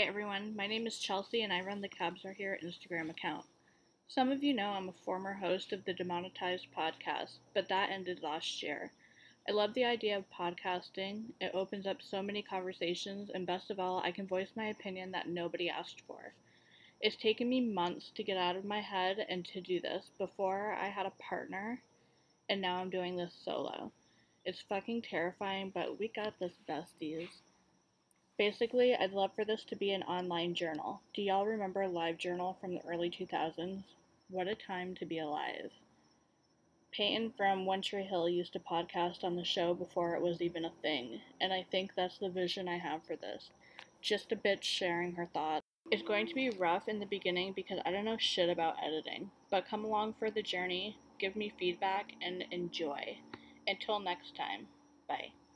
everyone, my name is Chelsea and I run the Cabs Are Here Instagram account. Some of you know I'm a former host of the Demonetized podcast, but that ended last year. I love the idea of podcasting. It opens up so many conversations, and best of all, I can voice my opinion that nobody asked for. It's taken me months to get out of my head and to do this. Before, I had a partner, and now I'm doing this solo. It's fucking terrifying, but we got this, besties. Basically, I'd love for this to be an online journal. Do y'all remember LiveJournal from the early 2000s? What a time to be alive. Peyton from One Tree Hill used to podcast on the show before it was even a thing, and I think that's the vision I have for this. Just a bitch sharing her thoughts. It's going to be rough in the beginning because I don't know shit about editing, but come along for the journey, give me feedback, and enjoy. Until next time, bye.